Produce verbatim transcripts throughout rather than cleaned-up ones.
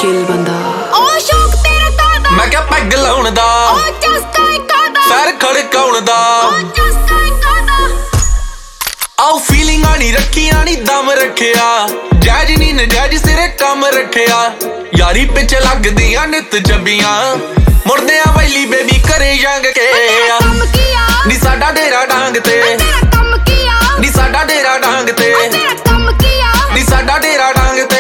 chill बंदा ओ शौक तेरा कादा मैं क्या पैग लाउण दा ओ चस्का कादा पैर खड़काउण दा ओ चस्का कादा आओ फीलिंग आनी रखी आनी दम रखिया जैज नी नजैज सिरे कम रखिया यारी पिछे लगदियां नित जबियां मुड़दे आ वैली बेबी करे जंग के कम किया नी साडा डेरा डांग ते तेरा कम किया नी साडा डेरा डांग ते तेरा कम किया नी साडा डेरा डांग ते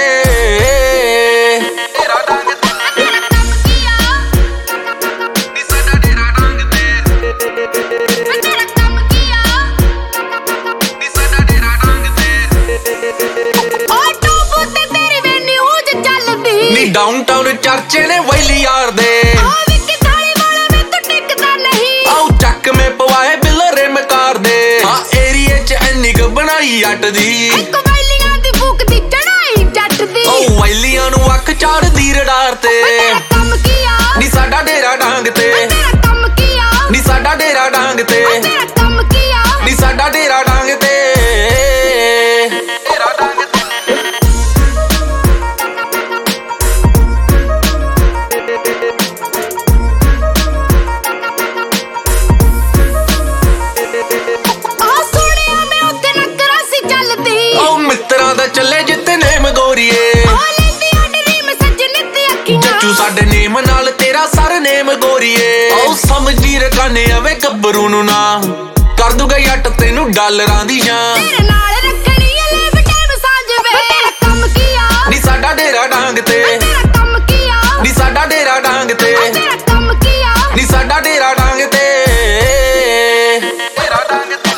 डेरा डांग ते तेरा कम किया नी साडा डेरा डांग ते तेरा कम किया नी साडा डेरा डांग ते ओ टोप ते तेरी वे न्यूज़ चलदी नी डाउनटाउन चर्चे ने वैली यार दे ओ विकी थाली वाला में तो टिकदा नहीं आओ चक में पवाए बिलरे में कार दे हां एरिया च एनी क बनाई अट दी एक वैलियां दी भूख दी चढ़ाई जट दी ओ वैलियां नु अख चाड़दी रडार ते तेरा कम किया नी साडा डेरा डांग ते तेरा कम किया नी साडा डेरा डांग ते तेरा कम किया नी साडा डेरा डांग ते डेरा डांग ते आ सोनिया मैं उत्ते नकरा सी चलदी ओ मित्रा दा चले जिते नेम गोरीए ओ लेंदी अडरी में सजने ते अखियां जच्चू साडे नेम नाल तेरा सर नेम गोरीए ओ समझी रकाने आवे गब्बरू नु ना कर दूगा जट तेनू डॉलरां दी जां तेरे नाल रखनी है ले टाइम सांझ वे तेरा कम किया नी साडा डेरा डांग ते तेरा कम किया नी साडा डेरा डांग ते तेरा कम किया नी साडा डेरा डांग ते डेरा डांग ते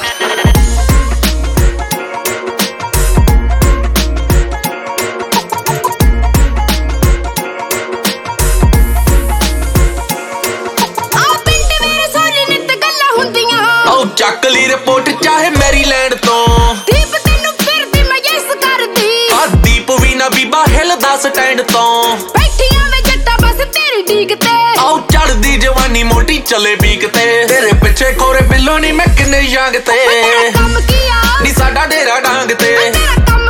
आ पिंड मेरे सोनी नित गल्लां हुंदियां ओ ਚੱਕ ਲਈ ਰਿਪੋਰਟ ਚਾਹੇ ਮੈਰੀਲੈਂਡ ਤੋਂ ਦੀਪ ਤੈਨੂੰ ਫਿਰਦੀ ਮੈਂ ਯੈਸ ਕਰਦੀ ਆ ਦੀਪ ਵੀ ਨਾ ਬੀਬਾ ਹਿਲਦਾ ਸਟੈਂਡ ਤੋਂ ਬੈਠੀਆਂ ਵੇ ਜੱਟਾ ਬਸ ਤੇਰੀ ਡੀਕ ਤੇ ਆਉ ਚੜਦੀ ਜਵਾਨੀ ਮੋਟੀ ਚੱਲੇ ਪੀਕ ਤੇ ਤੇਰੇ ਪਿੱਛੇ ਖੋਰੇ ਬਿੱਲੋ ਨਹੀਂ ਮੈਂ ਕਿੰਨੇ ਯੰਗ ਤੇ ਤੇਰਾ ਕਮ ਕਿਆ ਨੀ ਸਾਡਾ ਡੇਰਾ ਡਾਂਗ ਤੇ ਤੇਰਾ ਕਮ